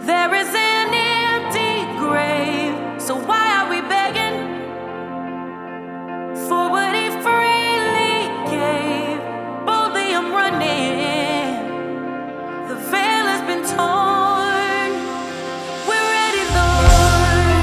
There is an empty grave, so why are we begging for what he freely gave? Boldly I'm running, the veil has been torn. We're ready, Lord.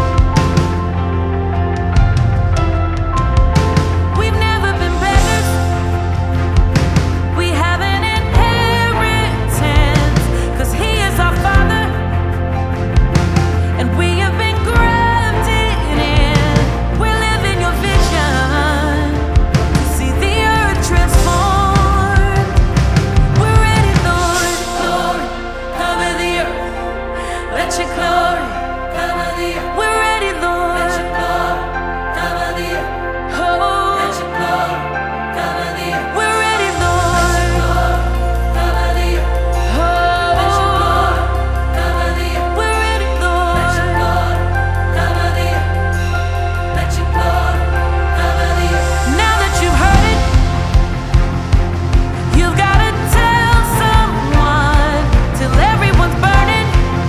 We've never been beggars. We have an inheritance, 'cause he is our Father, and we have been grafted in. We're living your vision to see the earth transform. We're ready, Lord. Glory, cover the earth. Let your glory cover the earth. We're ready, Lord. Let your glory cover the earth. Oh, let your glory cover the earth. We're ready, Lord. Let your glory cover the earth. Oh, let your glory cover the earth. We're ready, Lord. Let your glory cover the earth. Let your glory cover the earth. Now that you've heard it, you've gotta tell someone till everyone's burning.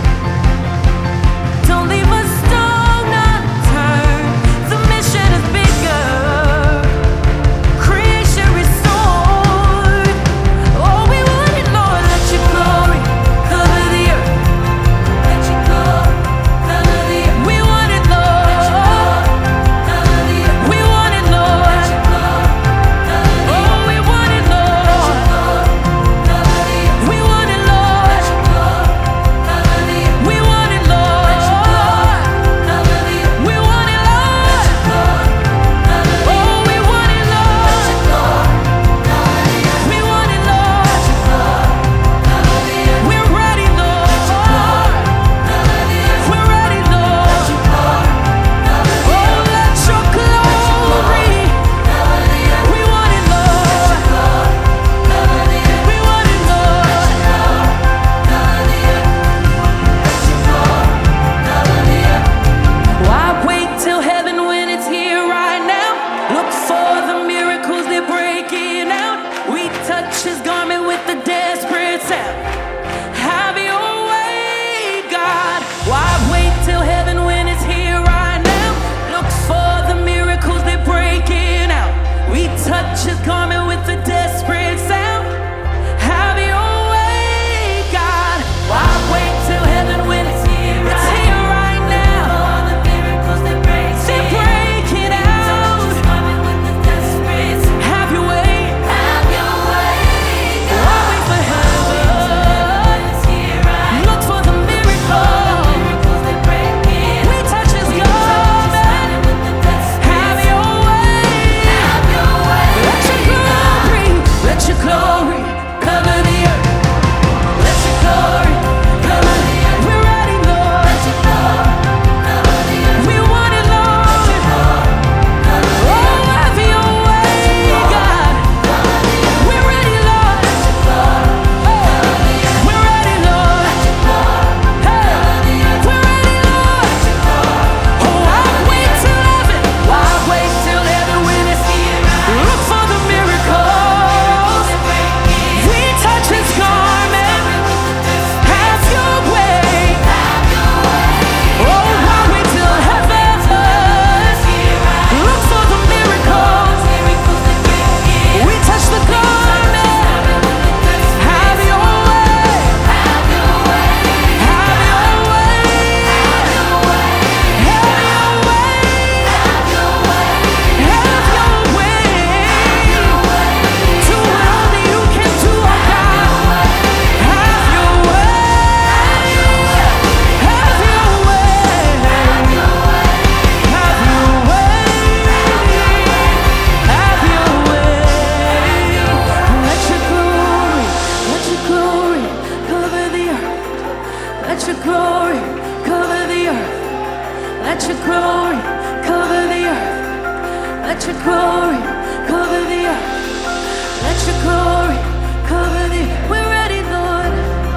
Don't leave a stone unturned. The mission is bigger. Creation restored. Oh, we want it, Lord. Let your glory cover the earth. Let your glory cover the earth. We want it, Lord. Let your glory cover the earth. We want it, Lord. Let your glory cover the earth. Oh, we want it, Lord. Let your glory cover the earth. We want it, Lord. Let your glory cover the earth. We want it, Lord. Let your glory cover the earth. We want it, Lord. Let your glory cover the earth. Oh, we want it, Lord. Let your glory cover the earth. We want it, Lord. Let your glory cover the earth. We're ready, Lord. Let your glory cover the earth. We're ready, Lord. Let your glory cover the earth. Oh, let your glory cover the earth. We want it, Lord. Let your glory cover the earth. We want it, Lord. Let your glory cover the earth. Let your glory cover the earth. Why wait till heaven when it's here right now? Look for the miracles, they're breaking out. We touch his garment with the desperate sound. Have your way, God. Why wait till heaven when it's here right now? Look for the miracles, they're breaking out. We touch his garment with the desperate sound. Have your way, God. Why wait till heaven when it's here right now? It's here right now. All the miracles, they're breaking out. Have your way. Have your way, God. Why wait for heaven? Look for the miracle. We touch his garment. Have your way. Let your glory cover the earth. Let your glory cover the earth. We're ready, Lord. Let your glory cover the earth. We want it, Lord. Let your glory cover the earth. Oh, have your way, God. We're ready, Lord. Let your glory cover the earth. We're ready, Lord. Let your glory cover the earth. We're ready, Lord. Let your glory. Oh, why wait till heaven? Why wait till heaven when it's here? Look for the miracles. We touch his garment. Have your way. Oh, why wait till heaven? Look for the miracles. We touch the garment. Have your way. Have your way. Have your way. Have your way. Have your way. Have your way. Do what only you can do, oh God. Have your way. Have your way. Have your way. Have your way. Have your way. Let your glory cover the earth. Let your glory cover the earth. Let your glory cover the earth. Let your glory cover the earth. Let your glory cover the earth. We're ready, Lord.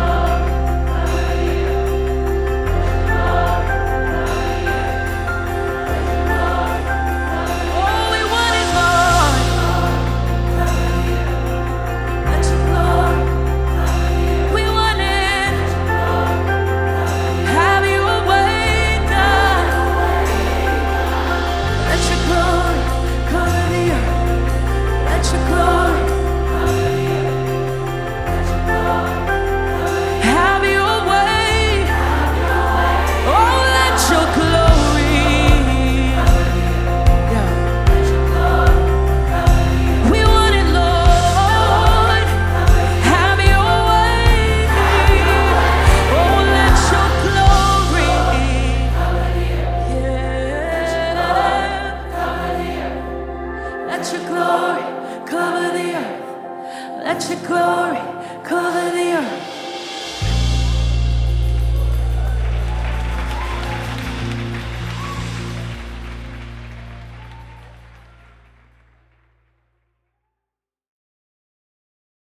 Oh, we want it, Lord. Let your glory. We want it. Let your glory